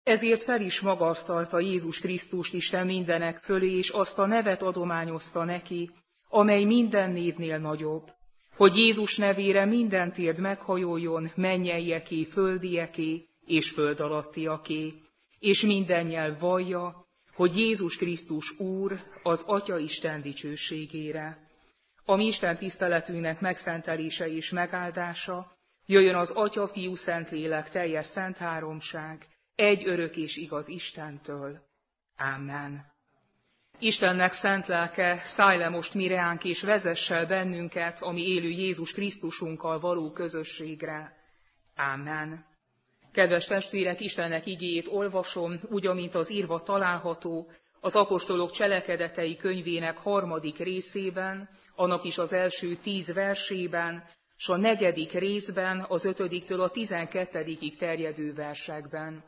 Ezért fel is magasztalta Jézus Krisztust Isten mindenek fölé, és azt a nevet adományozta neki, amely minden névnél nagyobb, hogy Jézus nevére minden térd meghajoljon, mennyeieké, földieké és föld alattiaké, és minden nyelv vallja, hogy Jézus Krisztus Úr az Atya Isten dicsőségére. A mi Isten tiszteletünknek megszentelése és megáldása jöjjön az Atya, Fiú, Szentlélek teljes szent háromság, egy örök és igaz Istentől. Amen. Istennek szent lelke, szállj le most mi reánk, és vezess el bennünket a mi élő Jézus Krisztusunkkal való közösségre. Amen. Kedves testvérek, Istennek igéjét olvasom, úgy, amint az írva található az apostolok cselekedetei könyvének 3. részében, annak is az első 10 versében, s a 4. részben, az 5-től a 12-ig terjedő versekben.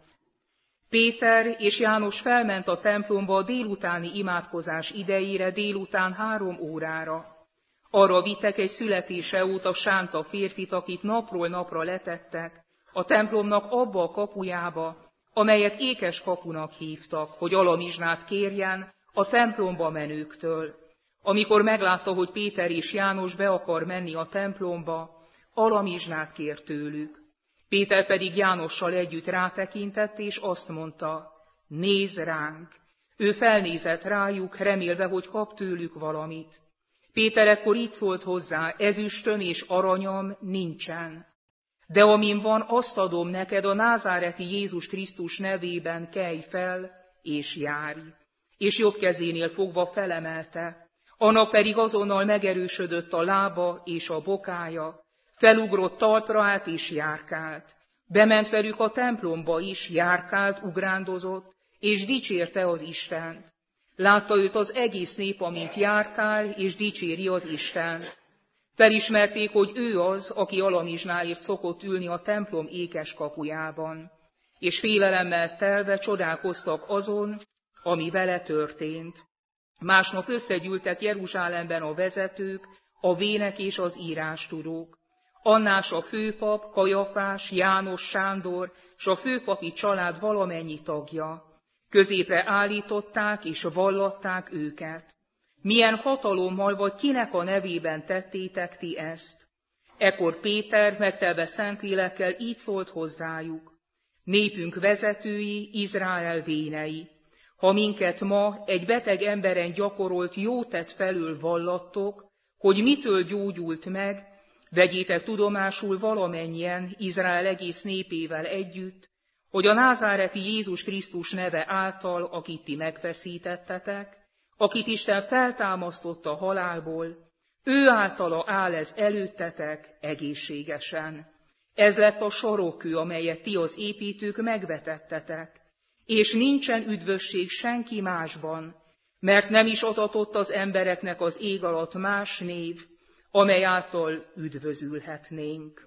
Péter és János felment a templomba a délutáni imádkozás idejére, délután 3 órára. Arra vittek egy születése óta sánta férfit, akit napról napra letettek, a templomnak abba a kapujába, amelyet Ékes kapunak hívtak, hogy alamizsnát kérjen a templomba menőktől. Amikor meglátta, hogy Péter és János be akar menni a templomba, alamizsnát kért tőlük. Péter pedig Jánossal együtt rátekintett, és azt mondta, nézz ránk. Ő felnézett rájuk, remélve, hogy kap tőlük valamit. Péter ekkor így szólt hozzá, ezüstöm és aranyam nincsen. De amin van, azt adom neked, a názáreti Jézus Krisztus nevében, kelj fel és járj. És jobb kezénél fogva felemelte. Annak pedig azonnal megerősödött a lába és a bokája. Felugrott talpra át és járkált. Bement velük a templomba is, járkált, ugrándozott, és dicsérte az Istent. Látta őt az egész nép, amint járkál, és dicséri az Istent. Felismerték, hogy ő az, aki alamizsnáért szokott ülni a templom ékes kapujában, és félelemmel telve csodálkoztak azon, ami vele történt. Másnap összegyűltek Jeruzsálemben a vezetők, a vének és az írástudók. Annás a főpap, Kajafás, János, Sándor, s a főpapi család valamennyi tagja. Középre állították és vallatták őket. Milyen hatalommal vagy kinek a nevében tettétek ti ezt? Ekkor Péter megtelve Szentlélekkel így szólt hozzájuk. Népünk vezetői, Izrael vénei. Ha minket ma egy beteg emberen gyakorolt jótett felől vallattok, hogy mitől gyógyult meg, vegyétek tudomásul valamennyien Izrael egész népével együtt, hogy a názáreti Jézus Krisztus neve által, akit ti megfeszítettetek, akit Isten feltámasztott a halálból, ő általa áll ez előttetek egészségesen. Ez lett a sarokkő, amelyet ti az építők megvetettetek, és nincsen üdvösség senki másban, mert nem is adatott az embereknek az ég alatt más név, amely által üdvözülhetnénk.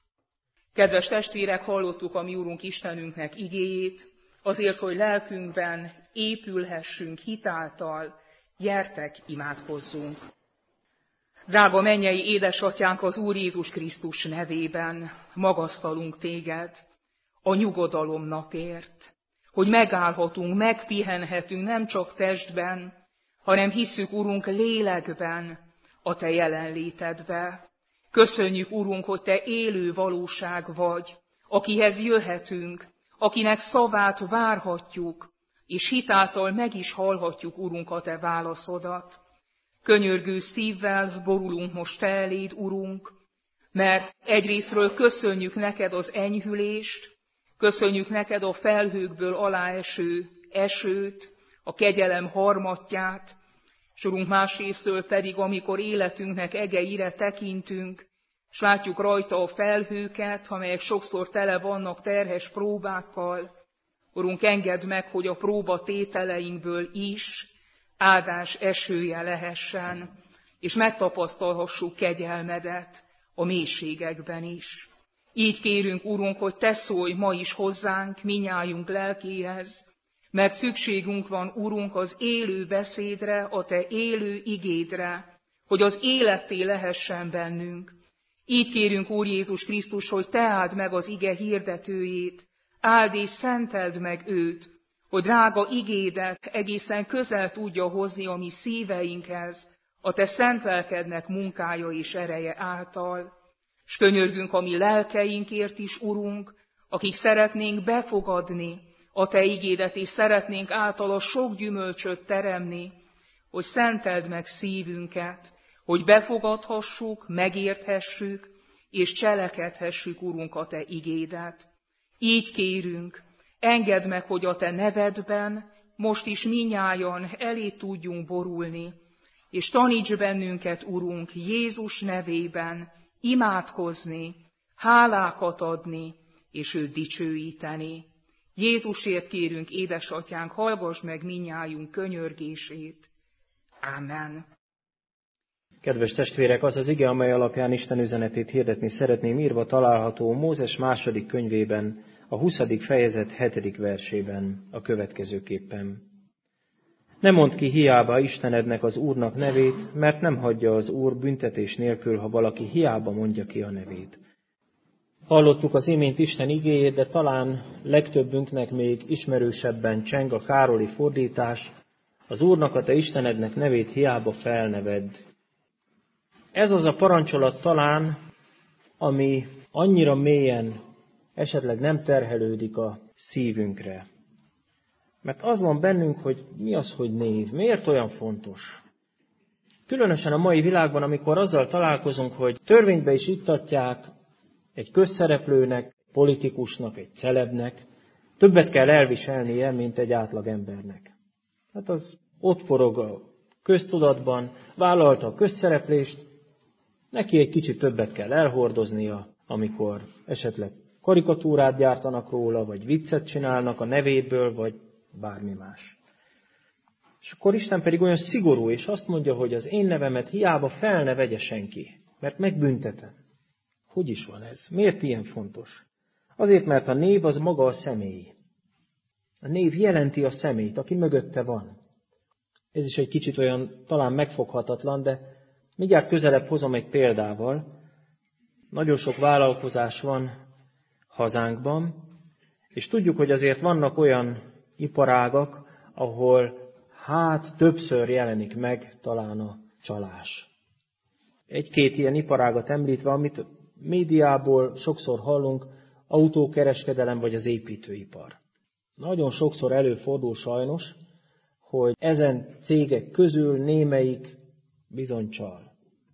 Kedves testvérek, hallottuk a mi Úrunk Istenünknek igéjét, azért, hogy lelkünkben épülhessünk hitáltal, gyertek, imádkozzunk. Drága mennyei édesatyánk, az Úr Jézus Krisztus nevében magasztalunk téged a nyugodalom napért, hogy megállhatunk, megpihenhetünk nem csak testben, hanem hisszük, Urunk, lélekben a te jelenlétedbe. Köszönjük, Urunk, hogy te élő valóság vagy, akihez jöhetünk, akinek szavát várhatjuk, és hitáltal meg is hallhatjuk, Urunk, a te válaszodat. Könyörgő szívvel borulunk most te eléd, Urunk, mert egyrészről köszönjük neked az enyhülést, köszönjük neked a felhőkből aláeső esőt, a kegyelem harmatját, s Urunk, másrészről pedig, amikor életünknek egeire tekintünk, s látjuk rajta a felhőket, amelyek sokszor tele vannak terhes próbákkal, Urunk, engedd meg, hogy a próba tételeinkből is áldás esője lehessen, és megtapasztalhassuk kegyelmedet a mélységekben is. Így kérünk, Urunk, hogy te szólj ma is hozzánk, minnyájunk lelkéhez, mert szükségünk van, Urunk, az élő beszédre, a te élő igédre, hogy az életté lehessen bennünk. Így kérünk, Úr Jézus Krisztus, hogy te áld meg az ige hirdetőjét, Áld és szenteld meg őt, hogy drága igédet egészen közel tudja hozni a mi szíveinkhez, a te szent lelkednek munkája és ereje által. S könyörgünk a mi lelkeinkért is, Urunk, akik szeretnénk befogadni a te igédet, és szeretnénk általa sok gyümölcsöt teremni, hogy szenteld meg szívünket, hogy befogadhassuk, megérthessük, és cselekedhessük, Urunk, a te igédet. Így kérünk, engedd meg, hogy a te nevedben most is minnyájan elé tudjunk borulni, és taníts bennünket, Urunk, Jézus nevében imádkozni, hálákat adni, és őt dicsőíteni. Jézusért kérünk, édesatyánk, hallgass meg minnyájunk könyörgését. Ámen. Kedves testvérek, az az ige, amely alapján Isten üzenetét hirdetni szeretném, írva található Mózes 2. könyvében, a 20. fejezet 7. versében a következőképpen. Ne mondd ki hiába Istenednek, az Úrnak nevét, mert nem hagyja az Úr büntetés nélkül, ha valaki hiába mondja ki a nevét. Hallottuk az imént Isten igéjét, de talán legtöbbünknek még ismerősebben cseng a károli fordítás, az Úrnak, a te Istenednek nevét hiába felnevedd. Ez az a parancsolat talán, ami annyira mélyen esetleg nem terhelődik a szívünkre. Mert az van bennünk, hogy mi az, hogy név, miért olyan fontos. Különösen a mai világban, amikor azzal találkozunk, hogy törvénybe is iktatják egy közszereplőnek, politikusnak, egy celebnek, többet kell elviselnie, mint egy átlag embernek. Hát az ott forog a köztudatban, vállalta a közszereplést, neki egy kicsit többet kell elhordoznia, amikor esetleg karikatúrát gyártanak róla, vagy viccet csinálnak a nevéből, vagy bármi más. És akkor Isten pedig olyan szigorú, és azt mondja, hogy az én nevemet hiába fel ne vegye senki, mert megbüntetem. Hogy is van ez? Miért ilyen fontos? Azért, mert a név az maga a személy. A név jelenti a személyt, aki mögötte van. Ez is egy kicsit olyan talán megfoghatatlan, de mindjárt közelebb hozom egy példával. Nagyon sok vállalkozás van hazánkban, és tudjuk, hogy azért vannak olyan iparágak, ahol többször jelenik meg talán a csalás. Egy-két ilyen iparágat említve, amit médiából sokszor hallunk, autókereskedelem vagy az építőipar. Nagyon sokszor előfordul sajnos, hogy ezen cégek közül némelyik bizony csal.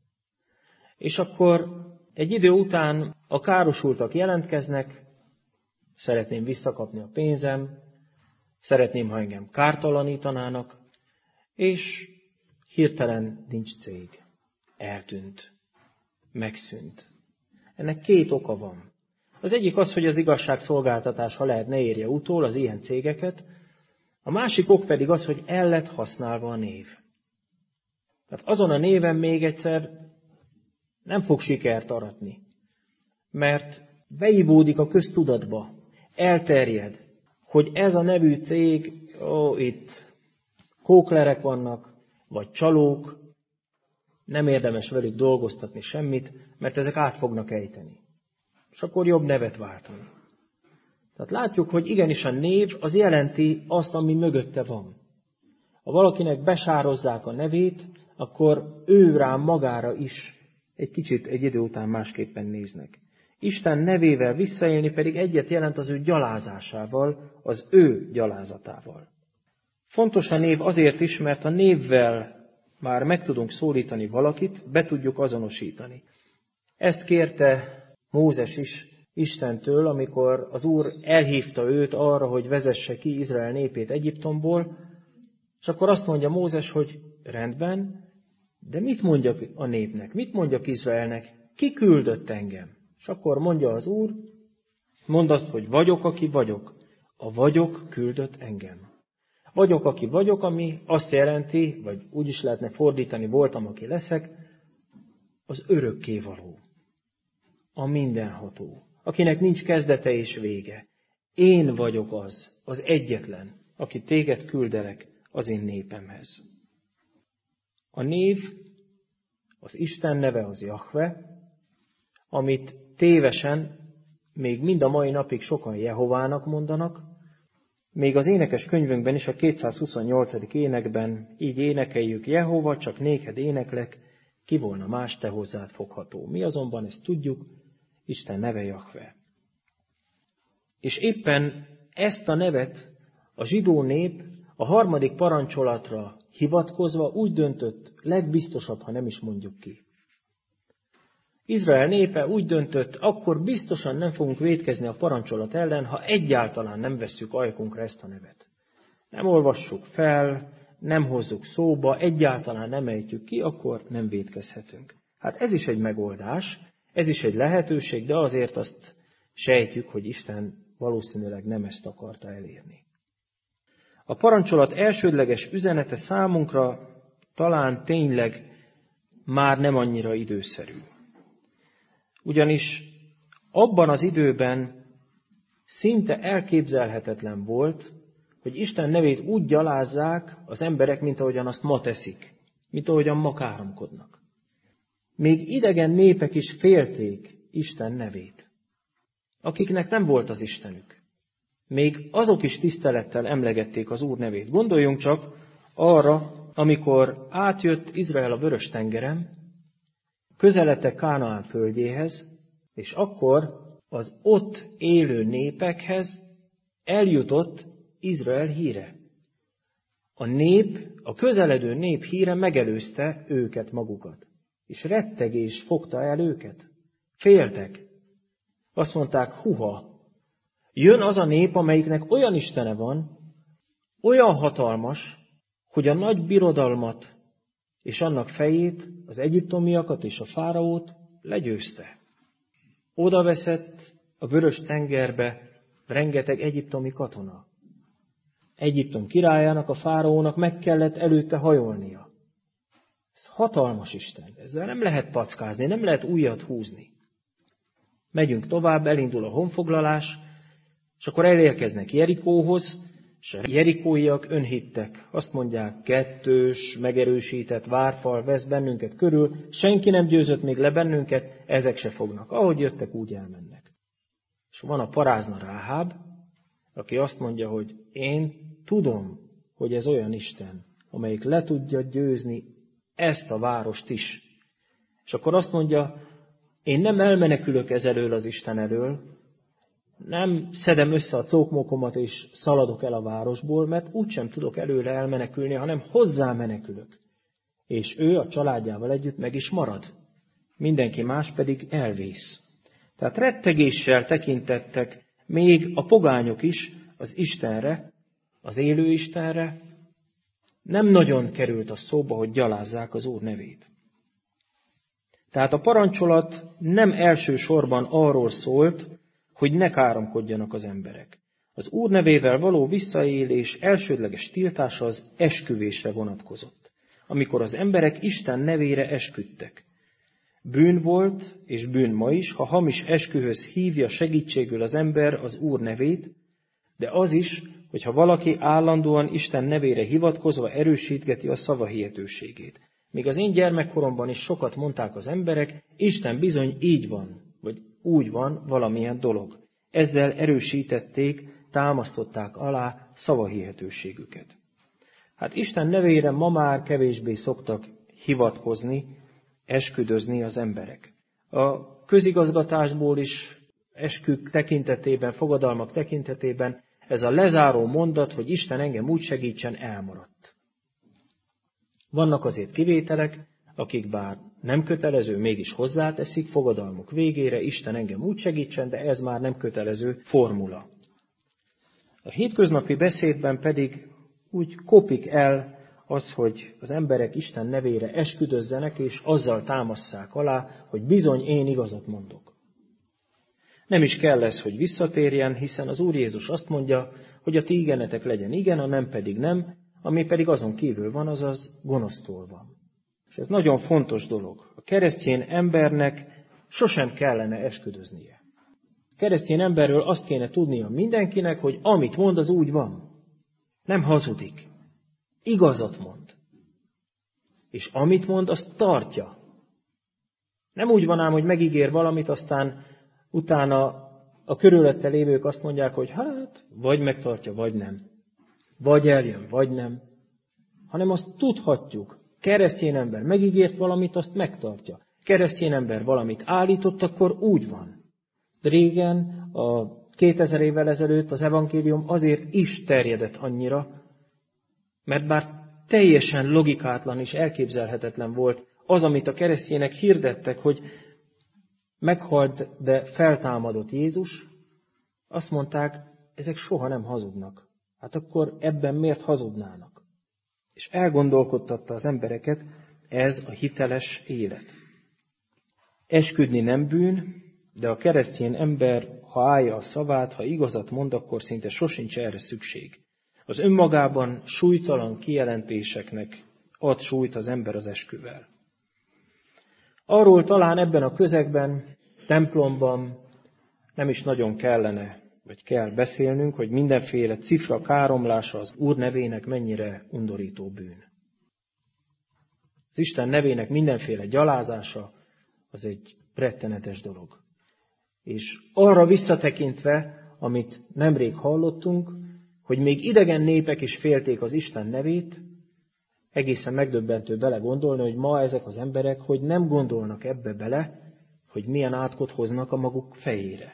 És akkor egy idő után a károsultak jelentkeznek, szeretném visszakapni a pénzem, szeretném, ha engem kártalanítanának, és hirtelen nincs cég. Eltűnt. Megszűnt. Ennek két oka van. Az egyik az, hogy az igazságszolgáltatás, ha lehet, ne érje utol az ilyen cégeket, a másik ok pedig az, hogy el lett használva a név. Tehát azon a néven még egyszer nem fog sikert aratni, mert beivódik a köztudatba, elterjed, hogy ez a nevű cég, itt kóklerek vannak, vagy csalók, nem érdemes velük dolgoztatni semmit, mert ezek át fognak ejteni. És akkor jobb nevet váltani. Tehát látjuk, hogy igenis a név az jelenti azt, ami mögötte van. Ha valakinek besározzák a nevét, akkor ő rám magára is egy idő után másképpen néznek. Isten nevével visszaélni pedig egyet jelent az ő gyalázásával, az ő gyalázatával. Fontos a név azért is, mert a névvel már meg tudunk szólítani valakit, be tudjuk azonosítani. Ezt kérte Mózes is Istentől, amikor az Úr elhívta őt arra, hogy vezesse ki Izrael népét Egyiptomból, és akkor azt mondja Mózes, hogy rendben, de mit mondjak a népnek, mit mondjak Izraelnek, ki küldött engem? És akkor mondja az Úr, mondd azt, hogy vagyok, aki vagyok. A vagyok küldött engem. Vagyok, aki vagyok, ami azt jelenti, vagy úgy is lehetne fordítani, voltam, aki leszek, az örökkévaló, a mindenható, akinek nincs kezdete és vége. Én vagyok az egyetlen, aki téged küldelek az én népemhez. A név, az Isten neve az Jahve, amit tévesen még mind a mai napig sokan Jehovának mondanak, még az énekes könyvünkben is a 228. énekben így énekeljük: Jehova, csak néked éneklek, ki volna más, te hozzád fogható. Mi azonban ezt tudjuk, Isten neve Jahve. És éppen ezt a nevet a zsidó nép a 3. parancsolatra hivatkozva úgy döntött, legbiztosabb, ha nem is mondjuk ki. Izrael népe úgy döntött, akkor biztosan nem fogunk vétkezni a parancsolat ellen, ha egyáltalán nem vesszük ajkunkra ezt a nevet. Nem olvassuk fel, nem hozzuk szóba, egyáltalán nem ejtjük ki, akkor nem vétkezhetünk. Hát ez is egy megoldás, ez is egy lehetőség, de azért azt sejtjük, hogy Isten valószínűleg nem ezt akarta elérni. A parancsolat elsődleges üzenete számunkra talán tényleg már nem annyira időszerű. Ugyanis abban az időben szinte elképzelhetetlen volt, hogy Isten nevét úgy gyalázzák az emberek, mint ahogyan azt ma teszik, mint ahogyan ma káromkodnak. Még idegen népek is félték Isten nevét, akiknek nem volt az Istenük. Még azok is tisztelettel emlegették az Úr nevét. Gondoljunk csak arra, amikor átjött Izrael a Vörös-tengeren, közeledtek Kánaán földjéhez, és akkor az ott élő népekhez eljutott Izrael híre. A közeledő nép híre megelőzte őket magukat, és rettegés fogta el őket. Féltek. Azt mondták, huha, jön az a nép, amelyiknek olyan istene van, olyan hatalmas, hogy a nagy birodalmat és annak fejét, az egyiptomiakat és a fáraót legyőzte. Oda veszett a Vörös-tengerbe rengeteg egyiptomi katona. Egyiptom királyának, a fáraónak meg kellett előtte hajolnia. Ez hatalmas Isten, ezzel nem lehet packázni, nem lehet ujjat húzni. Megyünk tovább, elindul a honfoglalás, és akkor elérkeznek Jerikóhoz, és a jerikóiak önhittek. Azt mondják, 2 megerősített várfal vesz bennünket körül, senki nem győzött még le bennünket, ezek se fognak. Ahogy jöttek, úgy elmennek. És van a parázna Ráháb, aki azt mondja, hogy én tudom, hogy ez olyan Isten, amelyik le tudja győzni ezt a várost is. És akkor azt mondja, én nem elmenekülök ez elől az Isten elől, nem szedem össze a cókmókomat és szaladok el a városból, mert úgysem tudok előle elmenekülni, hanem hozzá menekülök. És ő a családjával együtt meg is marad. Mindenki más pedig elvész. Tehát rettegéssel tekintettek még a pogányok is az Istenre, az élő Istenre. Nem nagyon került a szóba, hogy gyalázzák az Úr nevét. Tehát a parancsolat nem elsősorban arról szólt, hogy ne káromkodjanak az emberek. Az Úr nevével való visszaélés elsődleges tiltása az esküvésre vonatkozott, amikor az emberek Isten nevére esküdtek. Bűn volt, és bűn ma is, ha hamis eskühöz hívja segítségül az ember az Úr nevét, de az is, hogyha valaki állandóan Isten nevére hivatkozva erősítgeti a szavahihetőségét. Még az én gyermekkoromban is sokat mondták az emberek, Isten bizony így van, vagy úgy van valamilyen dolog. Ezzel erősítették, támasztották alá szavahihetőségüket. Hát Isten nevére ma már kevésbé szoktak hivatkozni, esküdözni az emberek. A közigazgatásból is eskük tekintetében, fogadalmak tekintetében ez a lezáró mondat, hogy Isten engem úgy segítsen, elmaradt. Vannak azért kivételek, akik bár nem kötelező, mégis hozzáteszik fogadalmuk végére, Isten engem úgy segítsen, de ez már nem kötelező formula. A hétköznapi beszédben pedig úgy kopik el az, hogy az emberek Isten nevére esküdözzenek, és azzal támasszák alá, hogy bizony én igazat mondok. Nem is kell ez, hogy visszatérjen, hiszen az Úr Jézus azt mondja, hogy a ti igenetek legyen igen, a nem pedig nem, ami pedig azon kívül van, azaz gonosztól van. És ez nagyon fontos dolog. A keresztény embernek sosem kellene esküdöznie. A keresztény emberről azt kéne tudnia mindenkinek, hogy amit mond, az úgy van. Nem hazudik. Igazat mond. És amit mond, azt tartja. Nem úgy van ám, hogy megígér valamit, aztán utána A körülötte lévők azt mondják, hogy hát, vagy megtartja, vagy nem. Vagy eljön, vagy nem. Hanem azt tudhatjuk. Keresztény ember megígért valamit, azt megtartja. Keresztény ember valamit állított, akkor úgy van. De régen, a 2000 évvel ezelőtt az evangélium azért is terjedett annyira, mert bár teljesen logikátlan és elképzelhetetlen volt az, amit a keresztjének hirdettek, hogy meghalt, de feltámadott Jézus, azt mondták, ezek soha nem hazudnak. Hát akkor ebben miért hazudnának? És elgondolkodtatta az embereket, ez a hiteles élet. Esküdni nem bűn, de a keresztény ember, ha állja a szavát, ha igazat mond, akkor szinte sosincs erre szükség. Az önmagában súlytalan kijelentéseknek ad súlyt az ember az esküvel. Arról talán ebben a közegben, templomban nem is nagyon kellene, vagy kell beszélnünk, hogy mindenféle cifra káromlása az Úr nevének mennyire undorító bűn. Az Isten nevének mindenféle gyalázása az egy rettenetes dolog. És arra visszatekintve, amit nemrég hallottunk, hogy még idegen népek is félték az Isten nevét, egészen megdöbbentő belegondolni, hogy ma ezek az emberek, hogy nem gondolnak ebbe bele, hogy milyen átkot hoznak a maguk fejére.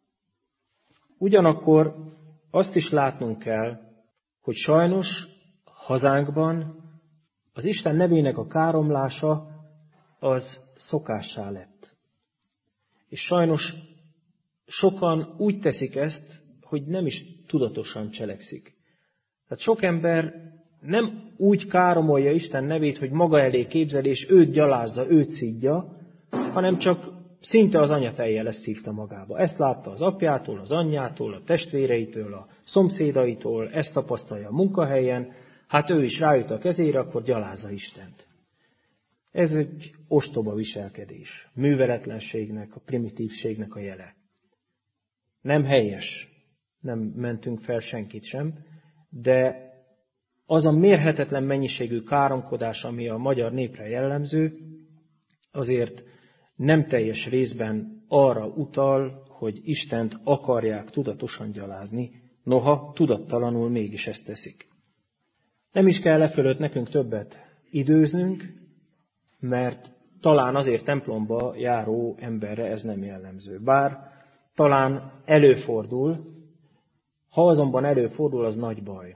Ugyanakkor azt is látnunk kell, hogy sajnos hazánkban az Isten nevének a káromlása az szokássá lett. És sajnos sokan úgy teszik ezt, hogy nem is tudatosan cselekszik. Tehát sok ember nem úgy káromolja Isten nevét, hogy maga elé képzel, és őt gyalázza, őt szidja, hanem csak szinte az anyatejjel ezt szívta magába. Ezt látta az apjától, az anyjától, a testvéreitől, a szomszédaitól, ezt tapasztalja a munkahelyen, hát ő is rájut a kezére, akkor gyalázza Istent. Ez egy ostoba viselkedés, műveletlenségnek, a primitívségnek a jele. Nem helyes, nem mentünk fel senkit sem, de az a mérhetetlen mennyiségű káromkodás, ami a magyar népre jellemző, azért nem teljes részben arra utal, hogy Istent akarják tudatosan gyalázni, noha tudattalanul mégis ezt teszik. Nem is kell fölött nekünk többet időznünk, mert talán azért templomba járó emberre ez nem jellemző. Bár talán előfordul, ha azonban előfordul, az nagy baj.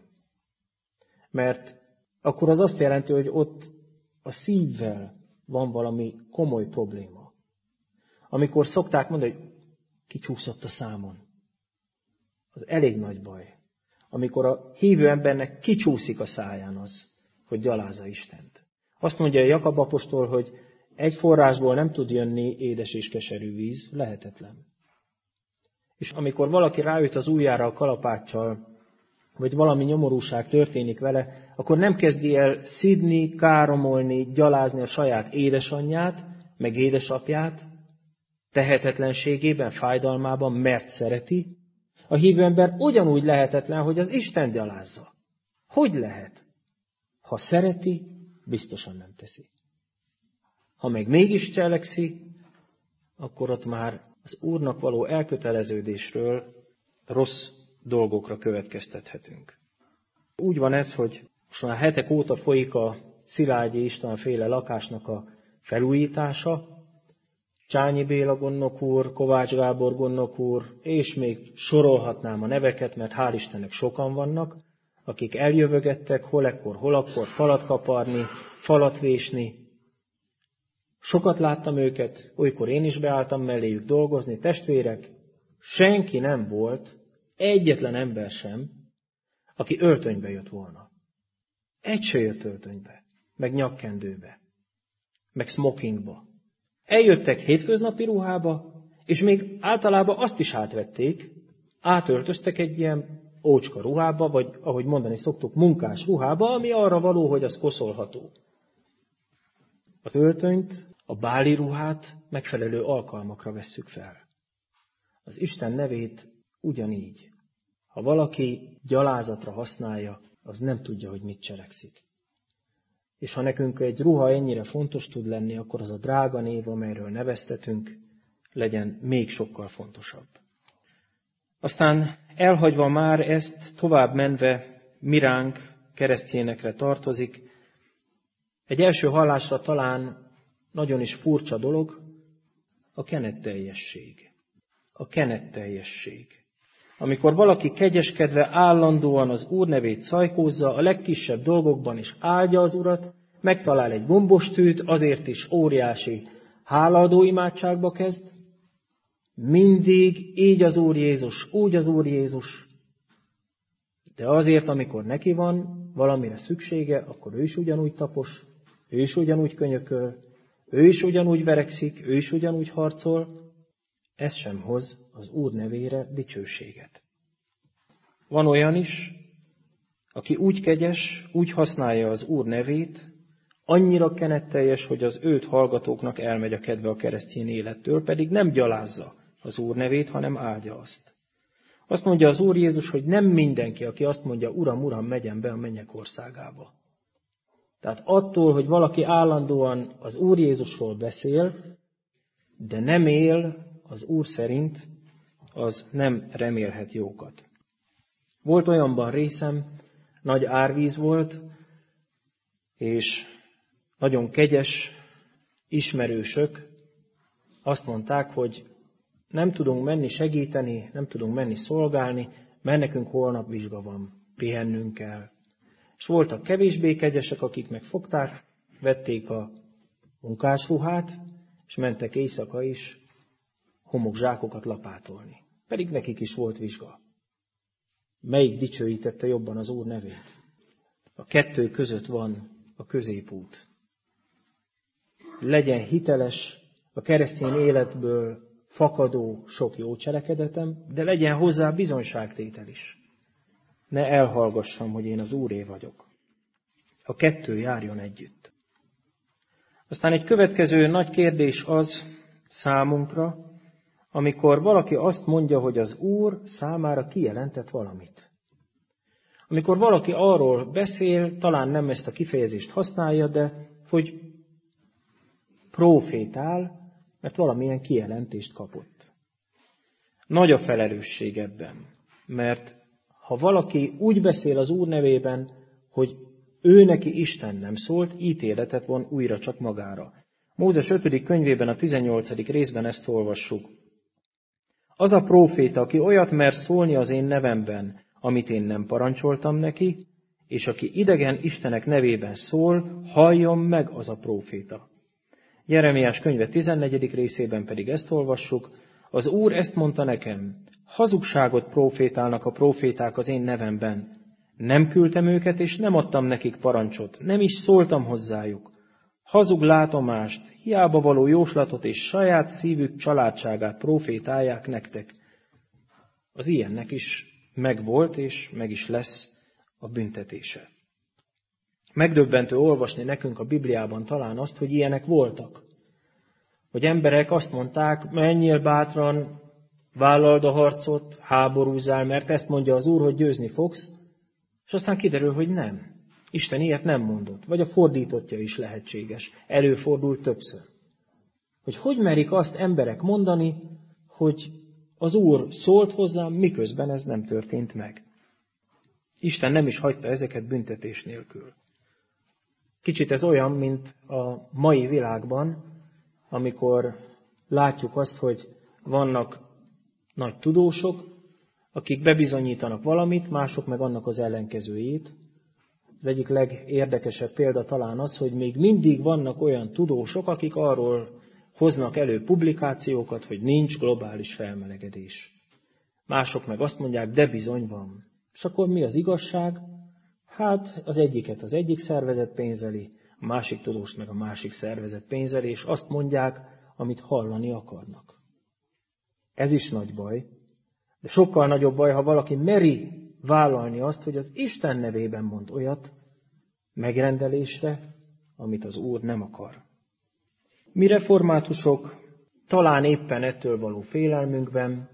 Mert akkor az azt jelenti, hogy ott a szívvel van valami komoly probléma. Amikor szokták mondani, hogy kicsúszott a számon, az elég nagy baj. Amikor a hívő embernek kicsúszik a száján az, hogy gyalázza Istent. Azt mondja a Jakab apostol, hogy egy forrásból nem tud jönni édes és keserű víz, lehetetlen. És amikor valaki ráüt az ujjára a kalapáccsal, vagy valami nyomorúság történik vele, akkor nem kezdi el szidni, káromolni, gyalázni a saját édesanyját, meg édesapját, tehetetlenségében, fájdalmában, mert szereti. A hívő ember ugyanúgy lehetetlen, hogy az Isten gyalázza. Hogy lehet? Ha szereti, biztosan nem teszi. Ha meg mégis cselekszi, akkor ott már az Úrnak való elköteleződésről rossz dolgokra következtethetünk. Úgy van ez, hogy most már hetek óta folyik a Szilágyi István-féle lakásnak a felújítása. Csányi Béla gondnok úr, Kovács Gábor gondnok úr, és még sorolhatnám a neveket, mert hál' Istennek sokan vannak, akik eljövögettek, hol ekkor, hol akkor falat kaparni, falat vésni. Sokat láttam őket, olykor én is beálltam melléjük dolgozni, testvérek, senki nem volt, egyetlen ember sem, aki öltönybe jött volna. Egy se jött öltönybe, meg nyakkendőbe, meg smokingba. Eljöttek hétköznapi ruhába, és még általában azt is átvették, átöltöztek egy ilyen ócska ruhába, vagy ahogy mondani szoktuk, munkás ruhába, ami arra való, hogy az koszolható. Az öltönyt, a báli ruhát megfelelő alkalmakra vesszük fel. Az Isten nevét ugyanígy. Ha valaki gyalázatra használja, az nem tudja, hogy mit cselekszik. És ha nekünk egy ruha ennyire fontos tud lenni, akkor az a drága név, amelyről neveztetünk, legyen még sokkal fontosabb. Aztán elhagyva már ezt, tovább menve miránk keresztjénekre tartozik. Egy első hallásra talán nagyon is furcsa dolog, a kenetteljesség. A kenetteljesség. Amikor valaki kegyeskedve állandóan az Úr nevét szajkózza, a legkisebb dolgokban is áldja az Urat, megtalál egy gombostűt, azért is óriási hálaadó imádságba kezd, mindig így az Úr Jézus, úgy az Úr Jézus, de azért, amikor neki van valamire szüksége, akkor ő is ugyanúgy tapos, ő is ugyanúgy könyököl, ő is ugyanúgy verekszik, ő is ugyanúgy harcol, ez sem hoz az Úr nevére dicsőséget. Van olyan is, aki úgy kegyes, úgy használja az Úr nevét, annyira kenetteljes, hogy az őt hallgatóknak elmegy a kedve a keresztény élettől, pedig nem gyalázza az Úr nevét, hanem áldja azt. Azt mondja az Úr Jézus, hogy nem mindenki, aki azt mondja, Uram, Uram, megyen be a mennyek országába. Tehát attól, hogy valaki állandóan az Úr Jézusról beszél, de nem él az Úr szerint, az nem remélhet jókat. Volt olyanban részem, nagy árvíz volt, és nagyon kegyes ismerősök azt mondták, hogy nem tudunk menni segíteni, nem tudunk menni szolgálni, mert nekünk holnap vizsga van, pihennünk kell. És voltak kevésbé kegyesek, akik megfogták, vették a munkásruhát, és mentek éjszaka is homokzsákokat lapátolni. Pedig nekik is volt vizsga. Melyik dicsőítette jobban az Úr nevét? A kettő között van a középút. Legyen hiteles a keresztény életből fakadó sok jó cselekedetem, de legyen hozzá bizonyságtétel is. Ne elhallgassam, hogy én az Úré vagyok. A kettő járjon együtt. Aztán egy következő nagy kérdés az számunkra, amikor valaki azt mondja, hogy az Úr számára kijelentett valamit. Amikor valaki arról beszél, talán nem ezt a kifejezést használja, de hogy profétál, mert valamilyen kijelentést kapott. Nagy a felelősség ebben, mert ha valaki úgy beszél az Úr nevében, hogy ő neki Isten nem szólt, ítéletet von újra csak magára. Mózes 5. könyvében a 18. részben ezt olvassuk. Az a próféta, aki olyat mer szólni az én nevemben, amit én nem parancsoltam neki, és aki idegen istenek nevében szól, halljon meg az a próféta. Jeremiás könyve 14. részében pedig ezt olvassuk, az Úr ezt mondta nekem, hazugságot prófétálnak a próféták az én nevemben. Nem küldtem őket, és nem adtam nekik parancsot, nem is szóltam hozzájuk. Hazug látomást, hiába való jóslatot és saját szívük családságát prófétálják nektek. Az ilyennek is megvolt, és meg is lesz a büntetése. Megdöbbentő olvasni nekünk a Bibliában talán azt, hogy ilyenek voltak. Hogy emberek azt mondták, menjél bátran, vállald a harcot, háborúzzál, mert ezt mondja az Úr, hogy győzni fogsz, és aztán kiderül, hogy nem. Isten ilyet nem mondott, vagy a fordítottja is lehetséges. Előfordul többször. Hogy merik azt emberek mondani, hogy az Úr szólt hozzám, miközben ez nem történt meg. Isten nem is hagyta ezeket büntetés nélkül. Kicsit ez olyan, mint a mai világban, amikor látjuk azt, hogy vannak nagy tudósok, akik bebizonyítanak valamit, mások meg annak az ellenkezőjét. Az egyik legérdekesebb példa talán az, hogy még mindig vannak olyan tudósok, akik arról hoznak elő publikációkat, hogy nincs globális felmelegedés. Mások meg azt mondják, de bizony van. És akkor mi az igazság? Hát az egyiket az egyik szervezet pénzeli, a másik tudóst meg a másik szervezet pénzeli, és azt mondják, amit hallani akarnak. Ez is nagy baj, de sokkal nagyobb baj, ha valaki meri vállalni azt, hogy az Isten nevében mond olyat megrendelésre, amit az Úr nem akar. Mi reformátusok talán éppen ettől való félelmünkben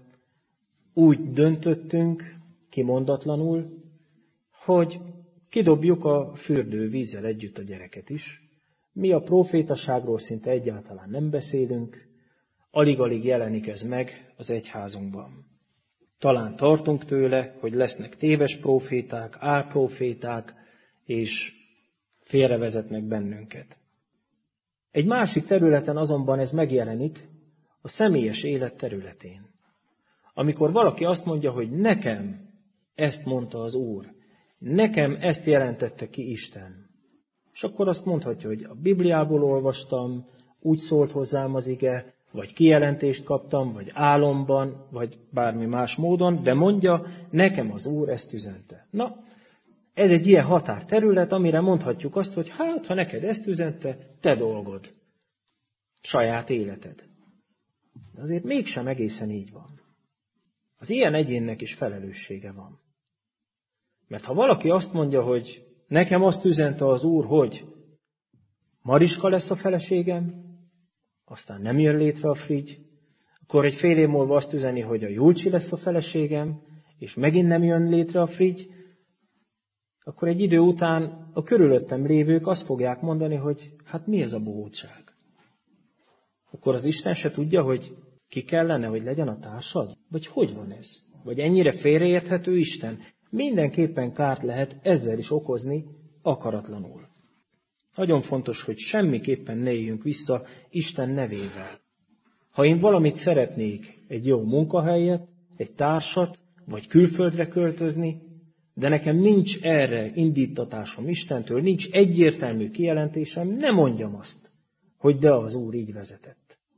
úgy döntöttünk, kimondatlanul, hogy kidobjuk a fürdővízzel együtt a gyereket is. Mi a profétaságról szinte egyáltalán nem beszélünk, alig-alig jelenik ez meg az egyházunkban. Talán tartunk tőle, hogy lesznek téves próféták, álproféták, és félrevezetnek bennünket. Egy másik területen azonban ez megjelenik, a személyes élet területén. Amikor valaki azt mondja, hogy nekem ezt mondta az Úr, nekem ezt jelentette ki Isten, és akkor azt mondhatja, hogy a Bibliából olvastam, úgy szólt hozzám az ige, vagy kijelentést kaptam, vagy álomban, vagy bármi más módon, de mondja, nekem az Úr ezt üzente. Na, ez egy ilyen határterület, amire mondhatjuk azt, hogy hát, ha neked ezt üzente, te dolgod, saját életed. De azért mégsem egészen így van. Az ilyen egyénnek is felelőssége van. Mert ha valaki azt mondja, hogy nekem azt üzente az Úr, hogy Mariska lesz a feleségem, aztán nem jön létre a Frigy, akkor egy fél év múlva azt üzeni, hogy a Julcsi lesz a feleségem, és megint nem jön létre a Frigy, akkor egy idő után a körülöttem lévők azt fogják mondani, hogy hát mi ez a bohótság? Akkor az Isten se tudja, hogy ki kellene, hogy legyen a társad? Vagy hogy van ez? Vagy ennyire félreérthető Isten? Mindenképpen kárt lehet ezzel is okozni akaratlanul. Nagyon fontos, hogy semmiképpen ne éljünk vissza Isten nevével. Ha én valamit szeretnék, egy jó munkahelyet, egy társat, vagy külföldre költözni, de nekem nincs erre indítatásom Istentől, nincs egyértelmű kijelentésem, ne mondjam azt, hogy de az Úr így vezetett.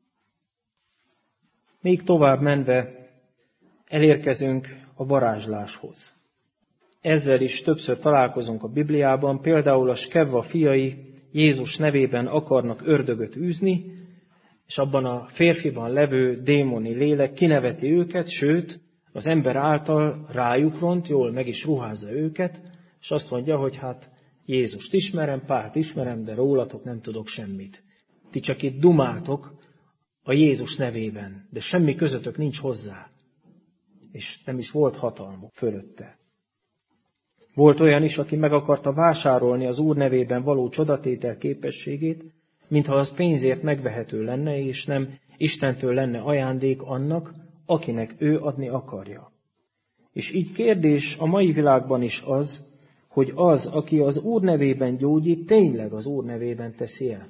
Még tovább menve elérkezünk a varázsláshoz. Ezzel is többször találkozunk a Bibliában, például a Skeva fiai Jézus nevében akarnak ördögöt űzni, és abban a férfiban levő démoni lélek kineveti őket, sőt, az ember által rájuk ront, jól meg is ruházza őket, és azt mondja, hogy hát Jézust ismerem, Pált ismerem, de rólatok nem tudok semmit. Ti csak itt dumáltok a Jézus nevében, de semmi közöttök nincs hozzá, és nem is volt hatalmuk fölötte. Volt olyan is, aki meg akarta vásárolni az Úr nevében való csodatétel képességét, mintha az pénzért megvehető lenne, és nem Istentől lenne ajándék annak, akinek ő adni akarja. És így kérdés a mai világban is az, hogy az, aki az Úr nevében gyógyít, tényleg az Úr nevében teszi el.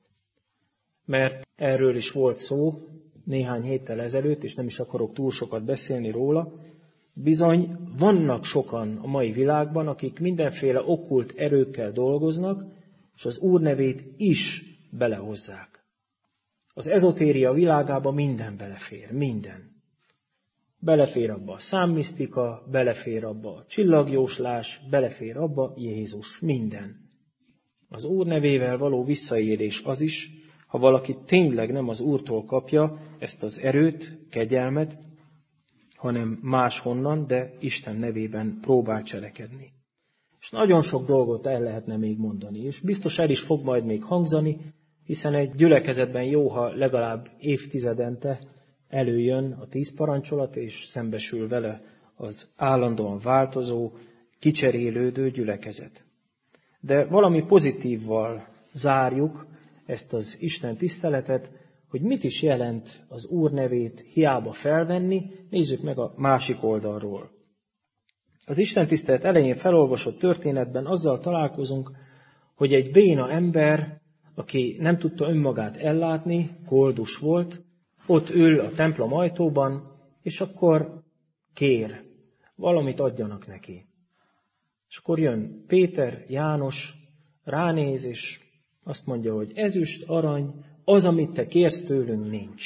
Mert erről is volt szó néhány héttel ezelőtt, és nem is akarok túl sokat beszélni róla, bizony vannak sokan a mai világban, akik mindenféle okkult erőkkel dolgoznak, és az Úr nevét is belehozzák. Az ezotéria világába minden belefér, minden. Belefér abba a számmisztika, belefér abba a csillagjóslás, belefér abba Jézus, minden. Az Úr nevével való visszaélés az is, ha valaki tényleg nem az Úrtól kapja ezt az erőt, kegyelmet, hanem máshonnan, de Isten nevében próbál cselekedni. És nagyon sok dolgot el lehetne még mondani, és biztos el is fog majd még hangzani, hiszen egy gyülekezetben jó, ha legalább évtizedente előjön a 10 parancsolat, és szembesül vele az állandóan változó, kicserélődő gyülekezet. De valami pozitívval zárjuk ezt az Isten tiszteletet, hogy mit is jelent az Úr nevét hiába felvenni, nézzük meg a másik oldalról. Az Isten tisztelet elején felolvasott történetben azzal találkozunk, hogy egy béna ember, aki nem tudta önmagát ellátni, koldus volt, ott ül a templom ajtóban, és akkor kér, valamit adjanak neki. És akkor jön Péter, János, ránéz, és azt mondja, hogy ezüst, arany, az, amit te kérsz tőlünk, nincs.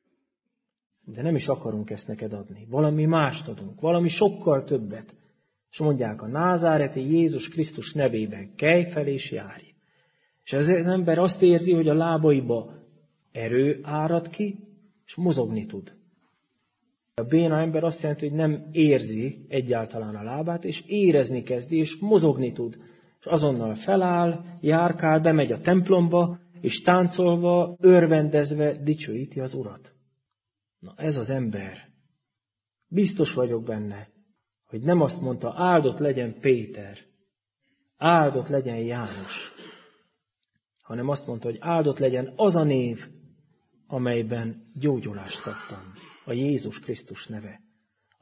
De nem is akarunk ezt neked adni. Valami mást adunk, valami sokkal többet. És mondják, a názáreti Jézus Krisztus nevében kelj fel és járj. És ez az ember azt érzi, hogy a lábaiba erő árad ki, és mozogni tud. A béna ember azt jelenti, hogy nem érzi egyáltalán a lábát, és érezni kezdi, és mozogni tud. És azonnal feláll, járkál, bemegy a templomba, és táncolva, örvendezve dicsőíti az Urat. Na ez az ember. Biztos vagyok benne, hogy nem azt mondta, áldott legyen Péter, áldott legyen János, hanem azt mondta, hogy áldott legyen az a név, amelyben gyógyulást kaptam, a Jézus Krisztus neve,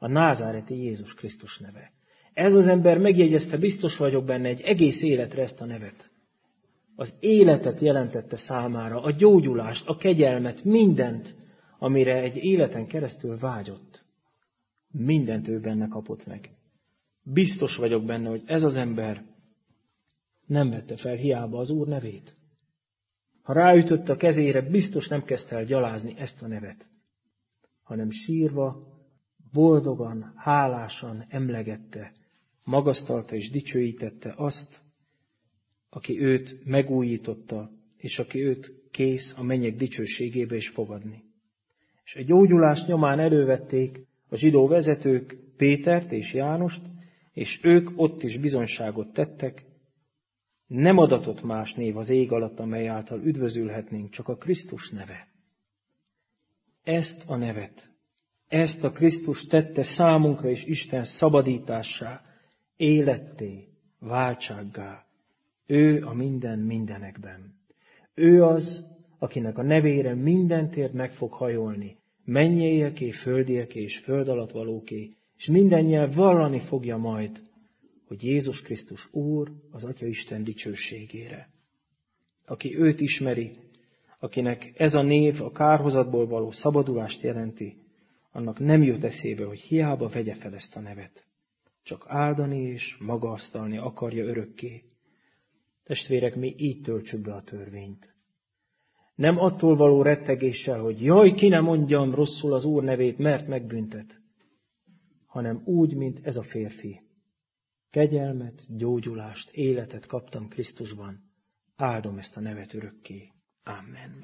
a názáreti Jézus Krisztus neve. Ez az ember megjegyezte, biztos vagyok benne, egy egész életre ezt a nevet. Az életet jelentette számára, a gyógyulást, a kegyelmet, mindent, amire egy életen keresztül vágyott. Mindent ő benne kapott meg. Biztos vagyok benne, hogy ez az ember nem vette fel hiába az Úr nevét. Ha ráütött a kezére, biztos nem kezdte el gyalázni ezt a nevet, hanem sírva, boldogan, hálásan emlegette, magasztalta és dicsőítette azt, aki őt megújította, és aki őt kész a mennyek dicsőségébe is fogadni. És a gyógyulás nyomán elővették a zsidó vezetők Pétert és Jánost, és ők ott is bizonyságot tettek, nem adatott más név az ég alatt, amely által üdvözülhetnénk, csak a Krisztus neve. Ezt a nevet, ezt a Krisztus tette számunkra és Isten szabadítássá, életté, váltsággá. Ő a minden mindenekben. Ő az, akinek a nevére minden térd meg fog hajolni, mennyieké, földieké és föld alatt valóké, és minden nyelv vallani fogja majd, hogy Jézus Krisztus Úr az Atya Isten dicsőségére. Aki őt ismeri, akinek ez a név a kárhozatból való szabadulást jelenti, annak nem jut eszébe, hogy hiába vegye fel ezt a nevet. Csak áldani és magasztalni akarja örökké. Testvérek, mi így töltsük be a törvényt. Nem attól való rettegéssel, hogy jaj, ki ne mondjam rosszul az Úr nevét, mert megbüntet, hanem úgy, mint ez a férfi. Kegyelmet, gyógyulást, életet kaptam Krisztusban. Áldom ezt a nevet örökké. Amen.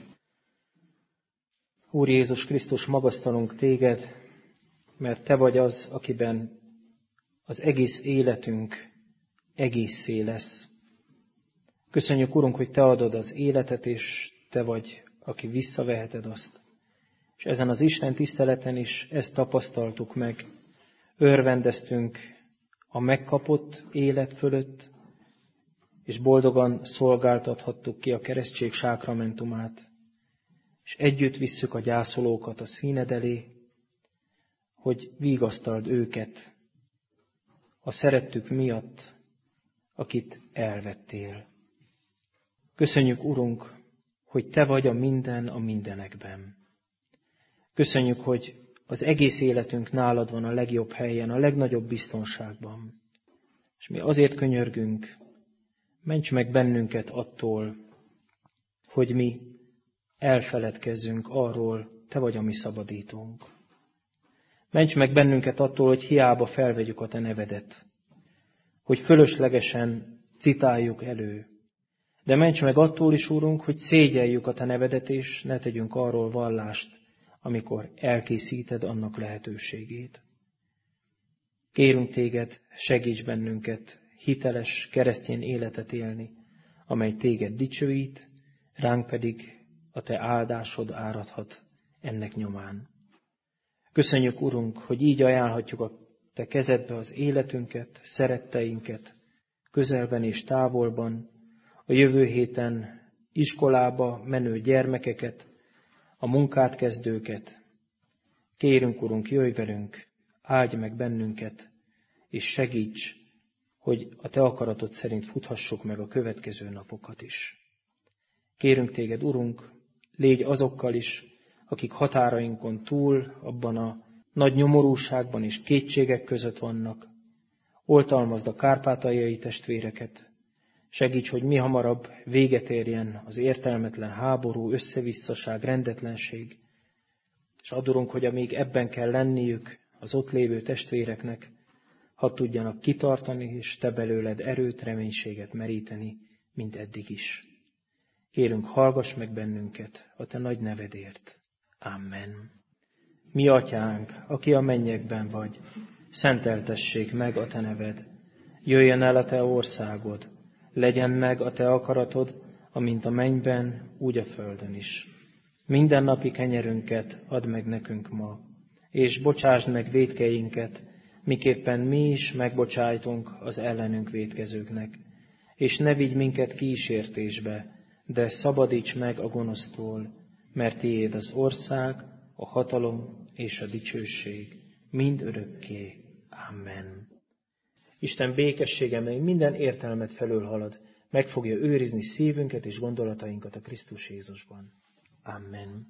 Úr Jézus Krisztus, magasztalunk téged, mert te vagy az, akiben az egész életünk egészé lesz. Köszönjük, Urunk, hogy te adod az életet, és te vagy, aki visszaveheted azt. És ezen az Isten tiszteleten is ezt tapasztaltuk meg. Örvendeztünk a megkapott élet fölött, és boldogan szolgáltathattuk ki a keresztség sákramentumát, és együtt visszük a gyászolókat a színed elé, hogy vigasztald őket a szerettük miatt, akit elvettél. Köszönjük, Urunk, hogy te vagy a minden a mindenekben. Köszönjük, hogy az egész életünk nálad van a legjobb helyen, a legnagyobb biztonságban. És mi azért könyörgünk, ments meg bennünket attól, hogy mi elfeledkezzünk arról, te vagy a mi szabadítónk. Ments meg bennünket attól, hogy hiába felvegyük a te nevedet, hogy fölöslegesen citáljuk elő. De ments meg attól is, Úrunk, hogy szégyeljük a te nevedet, és ne tegyünk arról vallást, amikor elkészíted annak lehetőségét. Kérünk téged, segíts bennünket hiteles keresztény életet élni, amely téged dicsőít, ránk pedig a te áldásod áradhat ennek nyomán. Köszönjük, Urunk, hogy így ajánlhatjuk a te kezedbe az életünket, szeretteinket, közelben és távolban, a jövő héten iskolába menő gyermekeket, a munkát kezdőket. Kérünk, Urunk, jöjj velünk, áldj meg bennünket, és segíts, hogy a te akaratod szerint futhassuk meg a következő napokat is. Kérünk téged, Urunk, légy azokkal is, akik határainkon túl, abban a nagy nyomorúságban és kétségek között vannak. Oltalmazd a kárpátaljai testvéreket, segíts, hogy mi hamarabb véget érjen az értelmetlen háború, összevisszaság, rendetlenség, és adorunk, hogy amíg ebben kell lenniük az ott lévő testvéreknek, hadd tudjanak kitartani, és te belőled erőt, reménységet meríteni, mint eddig is. Kérünk, hallgass meg bennünket a te nagy nevedért. Amen. Mi atyánk, aki a mennyekben vagy, szenteltessék meg a te neved. Jöjjön el a te országod, legyen meg a te akaratod, amint a mennyben, úgy a földön is. Mindennapi kenyerünket add meg nekünk ma, és bocsásd meg vétkeinket, miképpen mi is megbocsájtunk az ellenünk vétkezőknek. És ne vigy minket kísértésbe, de szabadíts meg a gonosztól, mert tiéd az ország, a hatalom és a dicsőség mind örökké. Amen. Isten békessége, mely minden értelmet felülhalad, meg fogja őrizni szívünket és gondolatainkat a Krisztus Jézusban. Amen.